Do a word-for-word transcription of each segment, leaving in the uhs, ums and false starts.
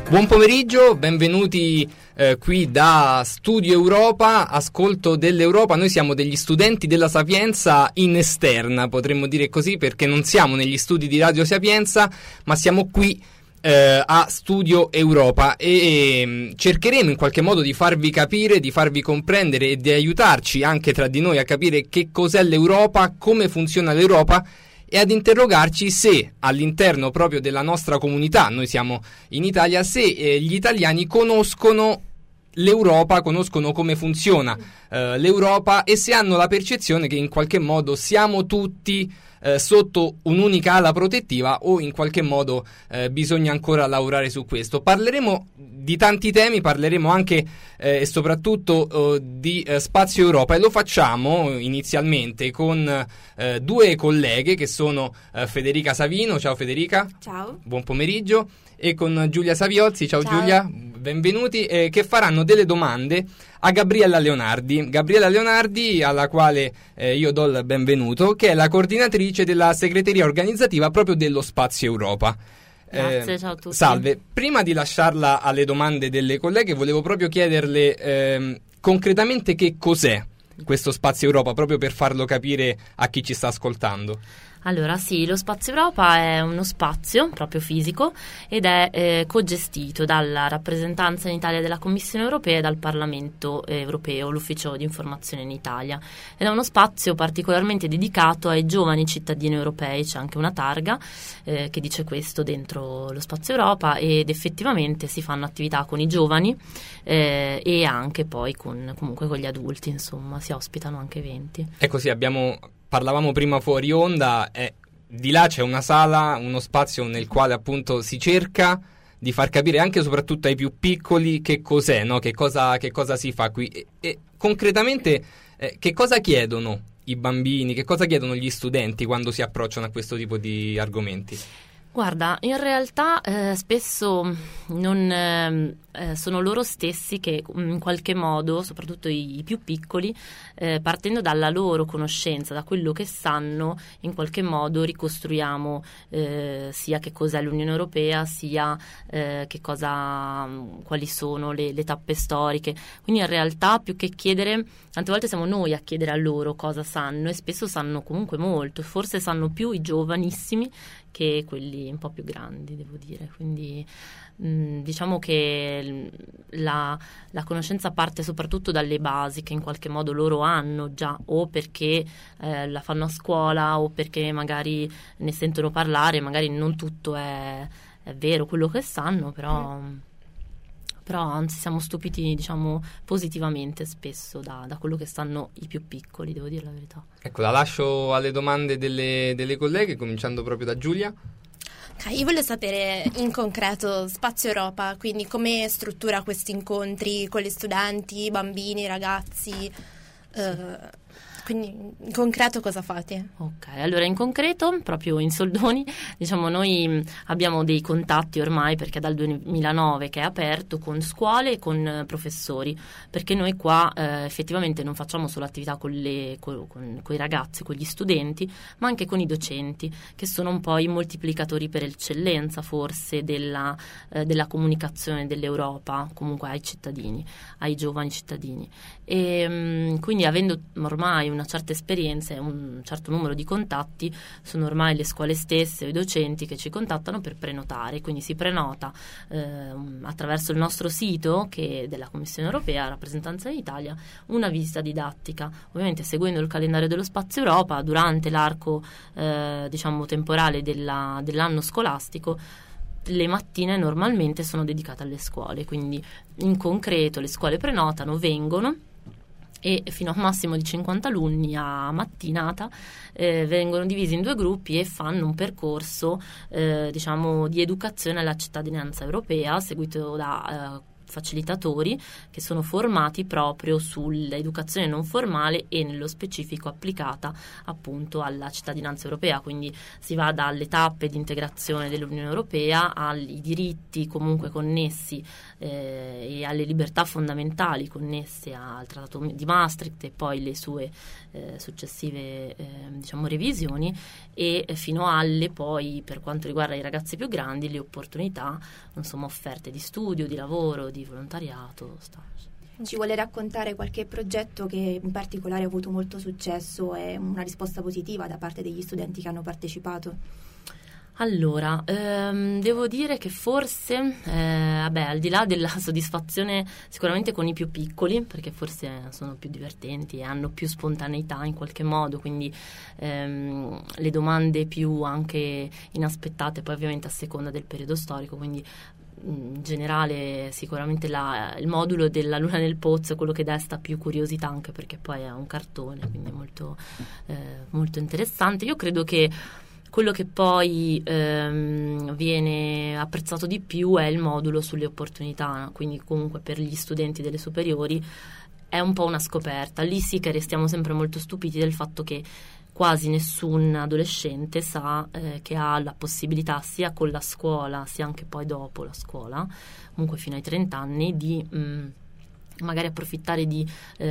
Buon pomeriggio, benvenuti eh, qui da Studio Europa, ascolto dell'Europa. Noi siamo degli studenti della Sapienza in esterna, potremmo dire così, perché non siamo negli studi di Radio Sapienza, ma siamo qui eh, a Studio Europa e, e cercheremo in qualche modo di farvi capire, di farvi comprendere e di aiutarci anche tra di noi a capire che cos'è l'Europa, come funziona l'Europa, e ad interrogarci se all'interno proprio della nostra comunità, noi siamo in Italia, se eh, gli italiani conoscono l'Europa, conoscono come funziona eh, l'Europa e se hanno la percezione che in qualche modo siamo tutti eh, sotto un'unica ala protettiva o in qualche modo eh, bisogna ancora lavorare su questo. Parleremo di tanti temi, parleremo anche eh, e soprattutto eh, di eh, Spazio Europa e lo facciamo inizialmente con eh, due colleghe che sono eh, Federica Savino, ciao Federica. Ciao. Buon pomeriggio, e con Giulia Saviozzi, ciao, ciao. Giulia, benvenuti, eh, che faranno delle domande a Gabriella Leonardi. Gabriella Leonardi, alla quale eh, io do il benvenuto, che è la coordinatrice della segreteria organizzativa proprio dello Spazio Europa. Grazie, eh, ciao a tutti. Salve, prima di lasciarla alle domande delle colleghe volevo proprio chiederle eh, concretamente che cos'è questo Spazio Europa, proprio per farlo capire a chi ci sta ascoltando. Allora sì, lo Spazio Europa è uno spazio proprio fisico ed è eh, cogestito dalla rappresentanza in Italia della Commissione Europea e dal Parlamento Europeo, l'Ufficio di Informazione in Italia. Ed è uno spazio particolarmente dedicato ai giovani cittadini europei, c'è anche una targa eh, che dice questo dentro lo Spazio Europa, ed effettivamente si fanno attività con i giovani eh, e anche poi con, comunque con gli adulti, insomma, si ospitano anche eventi. Ecco, sì, abbiamo... Parlavamo prima fuori onda, eh, di là c'è una sala, uno spazio nel quale appunto si cerca di far capire anche e soprattutto ai più piccoli che cos'è, no? Che cosa, che cosa si fa qui e, e concretamente eh, che cosa chiedono i bambini, che cosa chiedono gli studenti quando si approcciano a questo tipo di argomenti? Guarda, in realtà eh, spesso non eh, eh, sono loro stessi che in qualche modo, soprattutto i, i più piccoli, eh, partendo dalla loro conoscenza, da quello che sanno, in qualche modo ricostruiamo eh, sia che cos'è l'Unione Europea, sia eh, che cosa, quali sono le, le tappe storiche. Quindi in realtà più che chiedere, tante volte siamo noi a chiedere a loro cosa sanno e spesso sanno comunque molto, forse sanno più i giovanissimi che quelli un po' più grandi, devo dire. Quindi mh, diciamo che la, la conoscenza parte soprattutto dalle basi che in qualche modo loro hanno già, o perché eh, la fanno a scuola o perché magari ne sentono parlare, magari non tutto è, è vero quello che sanno, però... Mm. però anzi siamo stupiti, diciamo, positivamente spesso da, da quello che stanno i più piccoli, devo dire la verità. Ecco, la lascio alle domande delle, delle colleghe, cominciando proprio da Giulia. Okay, io voglio sapere in concreto Spazio Europa, quindi come struttura questi incontri con gli studenti, bambini, ragazzi, eh, quindi in concreto cosa fate? Ok, allora in concreto, proprio in soldoni, diciamo noi abbiamo dei contatti ormai, perché è dal duemilanove che è aperto, con scuole e con professori, perché noi qua eh, effettivamente non facciamo solo attività con, le, con, con, con i ragazzi, con gli studenti, ma anche con i docenti, che sono un po' i moltiplicatori per eccellenza forse della, eh, della comunicazione dell'Europa, comunque ai cittadini, ai giovani cittadini. E mh, quindi avendo ormai una certa esperienza e un certo numero di contatti, sono ormai le scuole stesse o i docenti che ci contattano per prenotare, quindi si prenota eh, attraverso il nostro sito, che è della Commissione Europea, rappresentanza in Italia, una visita didattica, ovviamente seguendo il calendario dello Spazio Europa durante l'arco eh, diciamo temporale della, dell'anno scolastico. Le mattine normalmente sono dedicate alle scuole, quindi in concreto le scuole prenotano, vengono, e fino a un massimo di cinquanta alunni a mattinata eh, vengono divisi in due gruppi e fanno un percorso eh, diciamo di educazione alla cittadinanza europea, seguito da eh, facilitatori che sono formati proprio sull'educazione non formale e nello specifico applicata appunto alla cittadinanza europea, quindi si va dalle tappe di integrazione dell'Unione Europea ai diritti comunque connessi eh, e alle libertà fondamentali connesse al Trattato di Maastricht e poi le sue eh, successive eh, diciamo revisioni, e fino alle poi, per quanto riguarda i ragazzi più grandi, le opportunità insomma offerte di studio, di lavoro, di volontariato, stage. Ci vuole raccontare qualche progetto che in particolare ha avuto molto successo e una risposta positiva da parte degli studenti che hanno partecipato? Allora, ehm, devo dire che forse, eh, vabbè, al di là della soddisfazione sicuramente con i più piccoli, perché forse sono più divertenti e hanno più spontaneità in qualche modo, quindi ehm, le domande più anche inaspettate, poi ovviamente a seconda del periodo storico, quindi in generale sicuramente la, il modulo della Luna nel Pozzo è quello che desta più curiosità, anche perché poi è un cartone, quindi è molto, eh, molto interessante. Io credo che quello che poi ehm, viene apprezzato di più è il modulo sulle opportunità, quindi comunque per gli studenti delle superiori è un po' una scoperta. Lì sì che restiamo sempre molto stupiti del fatto che quasi nessun adolescente sa eh, che ha la possibilità, sia con la scuola sia anche poi dopo la scuola, comunque fino ai trenta anni, di mh, magari approfittare di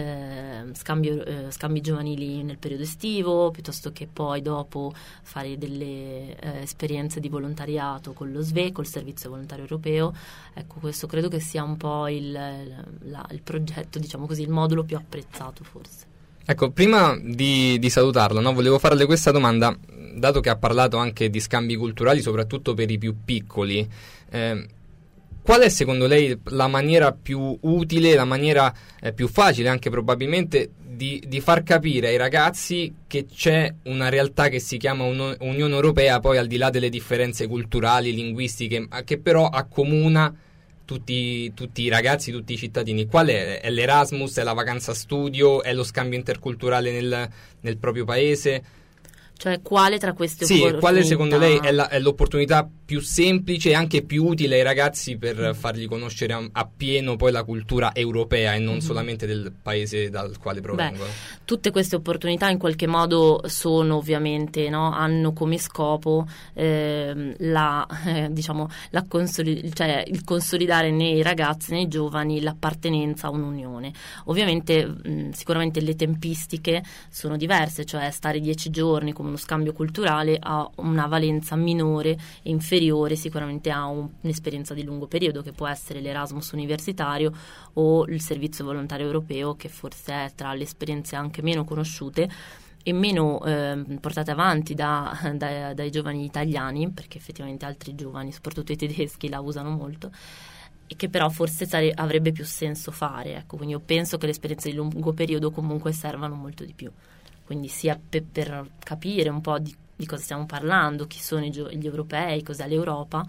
eh, scambio, eh, scambi giovanili nel periodo estivo, piuttosto che poi dopo fare delle eh, esperienze di volontariato con lo S V E, col Servizio Volontario Europeo. Ecco, questo credo che sia un po' il, la, il progetto, diciamo così, il modulo più apprezzato forse. Ecco, prima di, di salutarlo, no, volevo farle questa domanda, dato che ha parlato anche di scambi culturali, soprattutto per i più piccoli. Eh, qual è secondo lei la maniera più utile, la maniera eh, più facile anche probabilmente di, di far capire ai ragazzi che c'è una realtà che si chiama un, Unione Europea, poi al di là delle differenze culturali, linguistiche, che però accomuna Tutti, tutti i ragazzi, tutti i cittadini? Qual è? È l'Erasmus? È la vacanza studio? È lo scambio interculturale nel, nel proprio paese? Cioè, quale tra queste sì, opportunità? Quale secondo lei è, la, è l'opportunità più semplice e anche più utile ai ragazzi per mm. fargli conoscere a, a pieno poi la cultura europea e non mm. solamente del paese dal quale provengono? Beh, tutte queste opportunità in qualche modo sono ovviamente, no, hanno come scopo eh, la, eh, diciamo, la consoli- cioè il consolidare nei ragazzi, nei giovani, l'appartenenza a un'unione. Ovviamente mh, sicuramente le tempistiche sono diverse, cioè stare dieci giorni come uno scambio culturale ha una valenza minore e inferiore sicuramente a un, un'esperienza di lungo periodo, che può essere l'Erasmus universitario o il Servizio Volontario Europeo, che forse è tra le esperienze anche meno conosciute e meno eh, portate avanti da, da, dai giovani italiani, perché effettivamente altri giovani, soprattutto i tedeschi, la usano molto, e che però forse sare- avrebbe più senso fare. Ecco, quindi io penso che le esperienze di lungo periodo comunque servano molto di più. Quindi sia pe- per capire un po' di, di cosa stiamo parlando, chi sono i gio- gli europei, cos'è l'Europa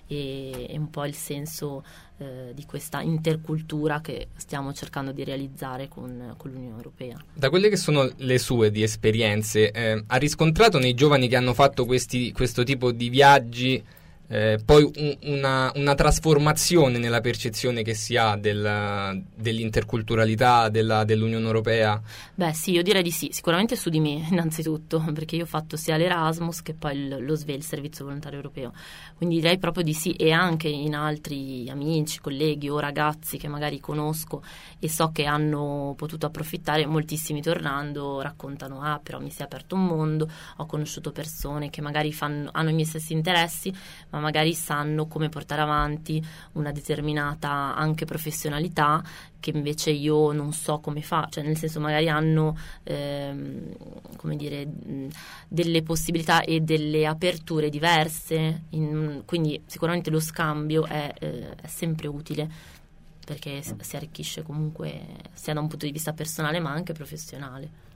e, e un po' il senso eh, di questa intercultura che stiamo cercando di realizzare con, con l'Unione Europea. Da quelle che sono le sue di esperienze, eh, ha riscontrato nei giovani che hanno fatto questi, questo tipo di viaggi Eh, poi un, una, una trasformazione nella percezione che si ha del, dell'interculturalità della, dell'Unione Europea? Beh sì, io direi di sì, sicuramente su di me innanzitutto, perché io ho fatto sia l'Erasmus che poi il, lo S V E, il Servizio Volontario Europeo, quindi direi proprio di sì, e anche in altri amici, colleghi o ragazzi che magari conosco e so che hanno potuto approfittare, moltissimi tornando raccontano: ah, però mi si è aperto un mondo, ho conosciuto persone che magari fanno, hanno i miei stessi interessi, ma magari sanno come portare avanti una determinata anche professionalità che invece io non so come fa, cioè nel senso magari hanno ehm, come dire delle possibilità e delle aperture diverse, in, quindi sicuramente lo scambio è, eh, è sempre utile, perché si arricchisce comunque sia da un punto di vista personale ma anche professionale.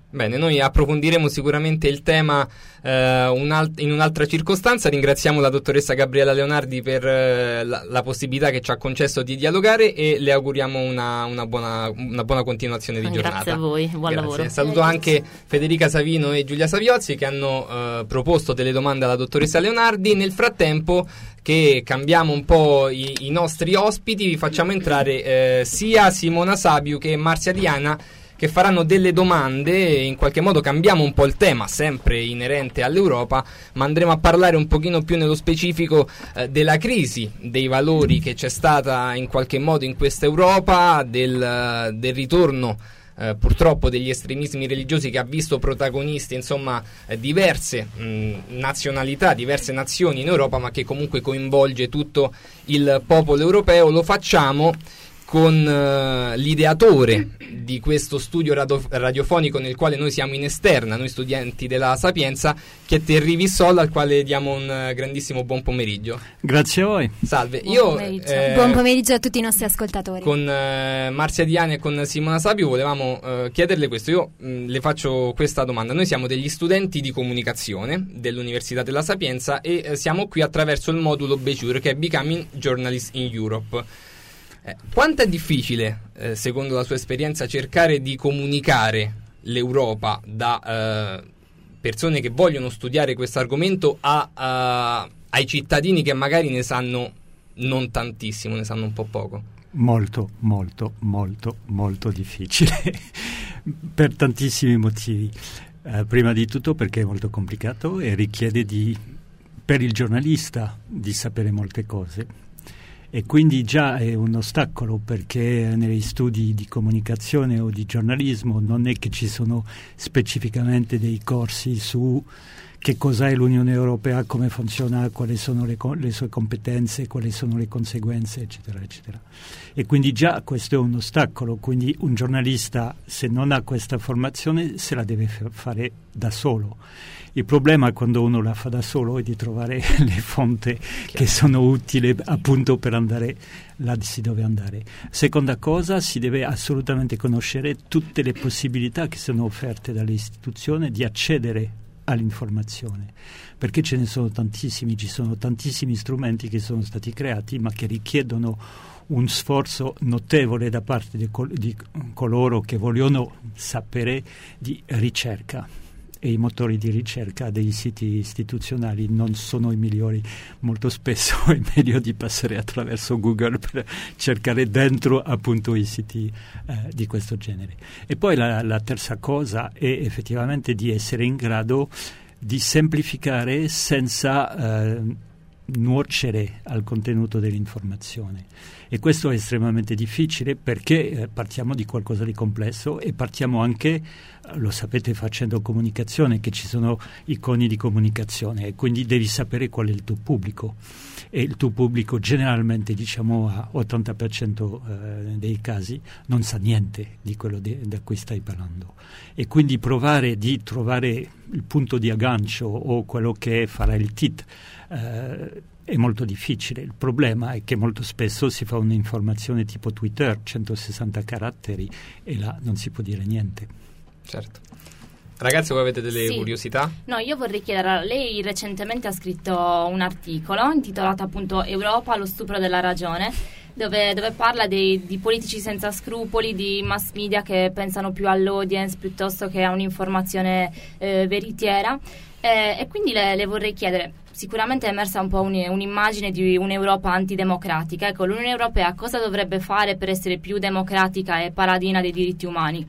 Bene, noi approfondiremo sicuramente il tema eh, un in un'altra circostanza. Ringraziamo la dottoressa Gabriella Leonardi per eh, la, la possibilità che ci ha concesso di dialogare e le auguriamo una, una, buona, una buona continuazione di Grazie giornata. Grazie a voi, buon Grazie. lavoro. Saluto anche Federica Savino e Giulia Saviozzi che hanno eh, proposto delle domande alla dottoressa Leonardi. Nel frattempo che cambiamo un po' i, i nostri ospiti, vi facciamo entrare eh, sia Simona Sabiu che Marzia Diana, che faranno delle domande e in qualche modo cambiamo un po' il tema, sempre inerente all'Europa, ma andremo a parlare un pochino più nello specifico eh, della crisi dei valori che c'è stata in qualche modo in questa Europa, del, del ritorno eh, purtroppo degli estremismi religiosi che ha visto protagonisti insomma eh, diverse mh, nazionalità, diverse nazioni in Europa, ma che comunque coinvolge tutto il popolo europeo. Lo facciamo con uh, l'ideatore di questo studio radio- radiofonico nel quale noi siamo in esterna, noi studenti della Sapienza, che è Terry Vissol, al quale diamo un uh, grandissimo buon pomeriggio. Grazie a voi. Salve. Buon Io pomeriggio. eh, Buon pomeriggio a tutti i nostri ascoltatori. Con uh, Marzia Diani e con Simona Sabiu volevamo uh, chiederle questo. Io mh, le faccio questa domanda. Noi siamo degli studenti di comunicazione dell'Università della Sapienza e uh, siamo qui attraverso il modulo B C U R, che è Becoming Journalist in Europe. Eh, quanto è difficile, eh, secondo la sua esperienza, cercare di comunicare l'Europa da eh, persone che vogliono studiare questo argomento a, a, ai cittadini che magari ne sanno non tantissimo, ne sanno un po' poco? Molto, molto, molto, molto difficile per tantissimi motivi. Eh, prima di tutto perché è molto complicato e richiede di, per il giornalista di sapere molte cose. E quindi già è un ostacolo, perché negli studi di comunicazione o di giornalismo non è che ci sono specificamente dei corsi su che cos'è l'Unione Europea, come funziona, quali sono le, le sue competenze, quali sono le conseguenze, eccetera, eccetera. E quindi già questo è un ostacolo, quindi un giornalista, se non ha questa formazione, se la deve f- fare da solo. Il problema quando uno la fa da solo è di trovare le fonti che sono utili appunto per andare là si deve andare. Seconda cosa, si deve assolutamente conoscere tutte le possibilità che sono offerte dalle istituzioni di accedere all'informazione, perché ce ne sono tantissimi, ci sono tantissimi strumenti che sono stati creati ma che richiedono un sforzo notevole da parte di, col- di coloro che vogliono sapere di ricerca. E i motori di ricerca dei siti istituzionali non sono i migliori. Molto spesso è meglio di passare attraverso Google per cercare dentro appunto i siti eh, di questo genere. E poi la, la terza cosa è effettivamente di essere in grado di semplificare senza eh, nuocere al contenuto dell'informazione. E questo è estremamente difficile perché eh, partiamo di qualcosa di complesso e partiamo anche, lo sapete facendo comunicazione, che ci sono iconi di comunicazione e quindi devi sapere qual è il tuo pubblico, e il tuo pubblico generalmente, diciamo a ottanta per cento eh, dei casi, non sa niente di quello di, da cui stai parlando, e quindi provare di trovare il punto di aggancio o quello che farà il T I T eh, è molto difficile. Il problema è che molto spesso si fa un'informazione tipo Twitter, centosessanta caratteri, e là non si può dire niente. Certo. Ragazzi, voi avete delle sì. curiosità? No, io vorrei chiedere, lei recentemente ha scritto un articolo intitolato appunto Europa, lo stupro della ragione, dove, dove parla dei, di politici senza scrupoli, di mass media che pensano più all'audience piuttosto che a un'informazione eh, veritiera, eh, e quindi le, le vorrei chiedere, sicuramente è emersa un po' un, un'immagine di un'Europa antidemocratica. Ecco, l'Unione Europea cosa dovrebbe fare per essere più democratica e paladina dei diritti umani?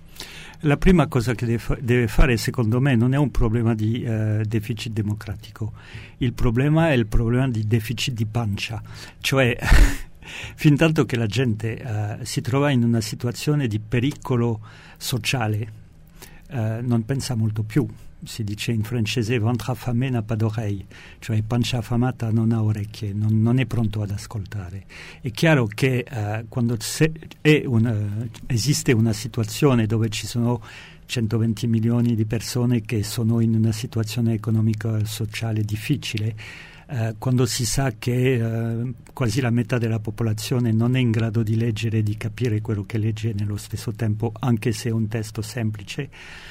La prima cosa che deve fare, secondo me, non è un problema di eh, deficit democratico. Il problema è il problema di deficit di pancia. Cioè, fin tanto che la gente eh, si trova in una situazione di pericolo sociale, eh, non pensa molto più. Si dice in francese ventre affamé n'a pas d'oreille, cioè pancia affamata non ha orecchie, non, non è pronto ad ascoltare. È chiaro che uh, quando è una, esiste una situazione dove ci sono centoventi milioni di persone che sono in una situazione economica e sociale difficile, uh, quando si sa che uh, quasi la metà della popolazione non è in grado di leggere e di capire quello che legge nello stesso tempo, anche se è un testo semplice,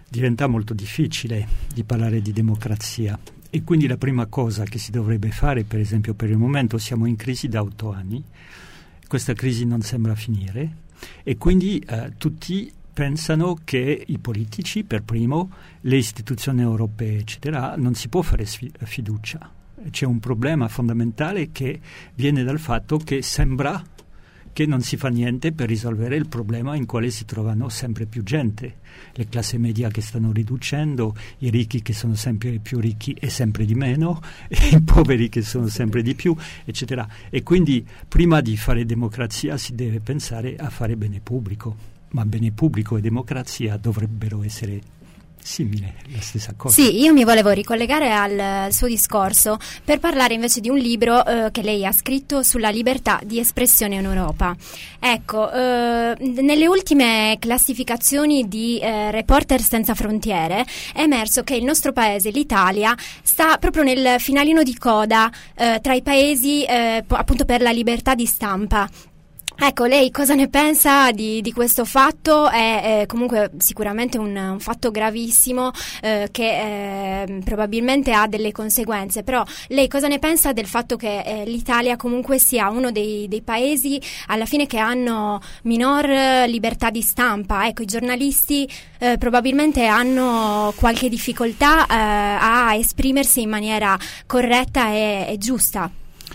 diventa molto difficile di parlare di democrazia. E quindi la prima cosa che si dovrebbe fare, per esempio per il momento siamo in crisi da otto anni, questa crisi non sembra finire e quindi eh, tutti pensano che i politici, per primo, le istituzioni europee, eccetera, non si può fare sfi- fiducia. C'è un problema fondamentale che viene dal fatto che sembra che non si fa niente per risolvere il problema in quale si trovano sempre più gente, le classi media che stanno riducendo, i ricchi che sono sempre più ricchi e sempre di meno, e i poveri che sono sempre di più, eccetera. E quindi prima di fare democrazia si deve pensare a fare bene pubblico, ma bene pubblico e democrazia dovrebbero essere simile, la stessa cosa. Sì, io mi volevo ricollegare al suo discorso per parlare invece di un libro eh, che lei ha scritto sulla libertà di espressione in Europa. Ecco, eh, nelle ultime classificazioni di eh, Reporter Senza Frontiere è emerso che il nostro paese, l'Italia, sta proprio nel finalino di coda eh, tra i paesi eh, appunto per la libertà di stampa. Ecco, lei cosa ne pensa di, di questo fatto? È, è comunque sicuramente un, un fatto gravissimo eh, che eh, probabilmente ha delle conseguenze, però lei cosa ne pensa del fatto che eh, l'Italia comunque sia uno dei, dei paesi alla fine che hanno minor libertà di stampa? Ecco, i giornalisti eh, probabilmente hanno qualche difficoltà eh, a esprimersi in maniera corretta e, e giusta.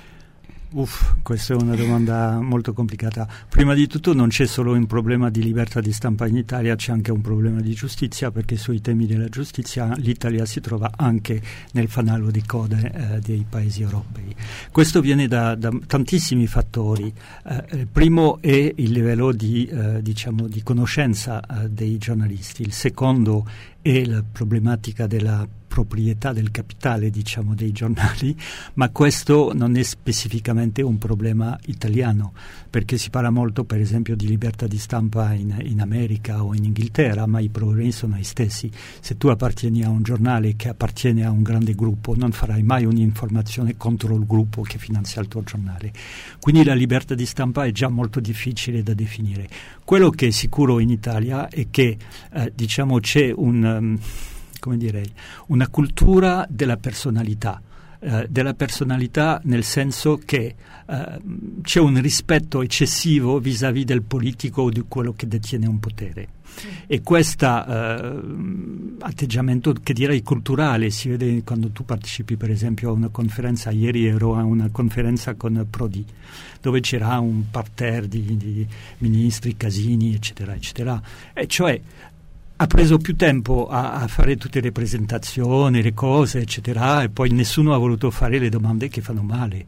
Uff, questa è una domanda molto complicata. Prima di tutto non c'è solo un problema di libertà di stampa in Italia, c'è anche un problema di giustizia, perché sui temi della giustizia l'Italia si trova anche nel fanalino di coda eh, dei paesi europei. Questo viene da, da tantissimi fattori. Eh, il primo è il livello di, eh, diciamo, di conoscenza eh, dei giornalisti. Il secondo è la problematica della proprietà del capitale, diciamo, dei giornali, ma questo non è specificamente un problema italiano, perché si parla molto, per esempio, di libertà di stampa in, in America o in Inghilterra, ma i problemi sono gli stessi. Se tu appartieni a un giornale che appartiene a un grande gruppo, non farai mai un'informazione contro il gruppo che finanzia il tuo giornale. Quindi la libertà di stampa è già molto difficile da definire. Quello che è sicuro in Italia è che, eh, diciamo, c'è un... Um, come direi, una cultura della personalità, eh, della personalità nel senso che eh, c'è un rispetto eccessivo vis-à-vis del politico o di quello che detiene un potere. E questo eh, atteggiamento, che direi culturale, si vede quando tu partecipi per esempio a una conferenza. Ieri ero a una conferenza con Prodi, dove c'era un parterre di, di ministri, Casini, eccetera, eccetera, e cioè ha preso più tempo a, a fare tutte le presentazioni, le cose, eccetera, e poi nessuno ha voluto fare le domande che fanno male.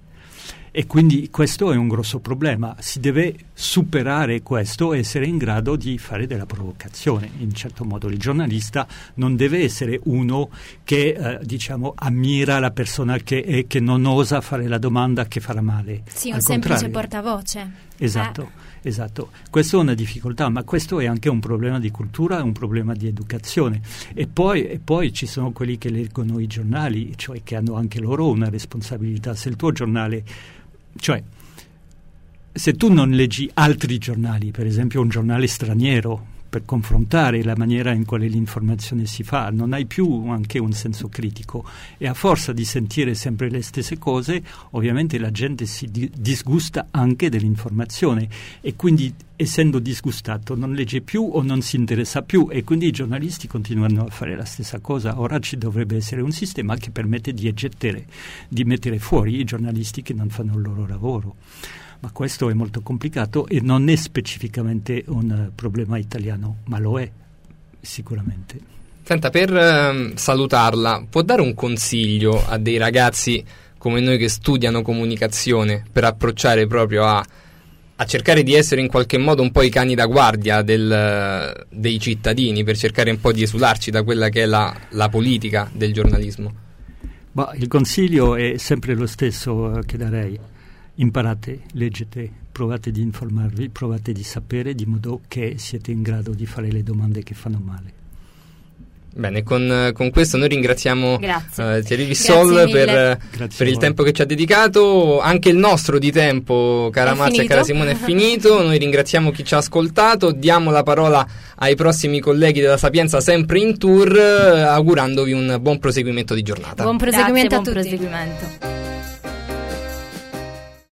E quindi questo è un grosso problema. Si deve superare questo e essere in grado di fare della provocazione. In certo modo il giornalista non deve essere uno che, eh, diciamo, ammira la persona che, è, che non osa fare la domanda che farà male. Sì, un Al semplice contrario. portavoce. Esatto. Eh. Esatto, questo è una difficoltà, ma questo è anche un problema di cultura, un problema di educazione. E poi, e poi ci sono quelli che leggono i giornali, cioè che hanno anche loro una responsabilità. Se il tuo giornale, cioè se tu non leggi altri giornali, per esempio un giornale straniero, per confrontare la maniera in quale l'informazione si fa, non hai più anche un senso critico, e a forza di sentire sempre le stesse cose ovviamente la gente si di- disgusta anche dell'informazione, e quindi essendo disgustato non legge più o non si interessa più, e quindi i giornalisti continuano a fare la stessa cosa. Ora ci dovrebbe essere un sistema che permette di eccettare, di mettere fuori i giornalisti che non fanno il loro lavoro. Ma questo è molto complicato e non è specificamente un problema italiano, ma lo è sicuramente. Senta, per eh, salutarla, può dare un consiglio a dei ragazzi come noi che studiano comunicazione per approcciare proprio a, a cercare di essere in qualche modo un po' i cani da guardia del, dei cittadini, per cercare un po' di esularci da quella che è la, la politica del giornalismo? Ma il consiglio è sempre lo stesso che darei. Imparate, leggete, provate di informarvi, provate di sapere, di modo che siete in grado di fare le domande che fanno male. Bene, con, con questo noi ringraziamo uh, Thierry Vissol per, per il tempo che ci ha dedicato. Anche il nostro di tempo, cara Marzia e cara Simone, è finito. Noi ringraziamo chi ci ha ascoltato, diamo la parola ai prossimi colleghi della Sapienza sempre in tour, uh, augurandovi un buon proseguimento di giornata. Buon proseguimento Grazie, a buon tutti. Proseguimento.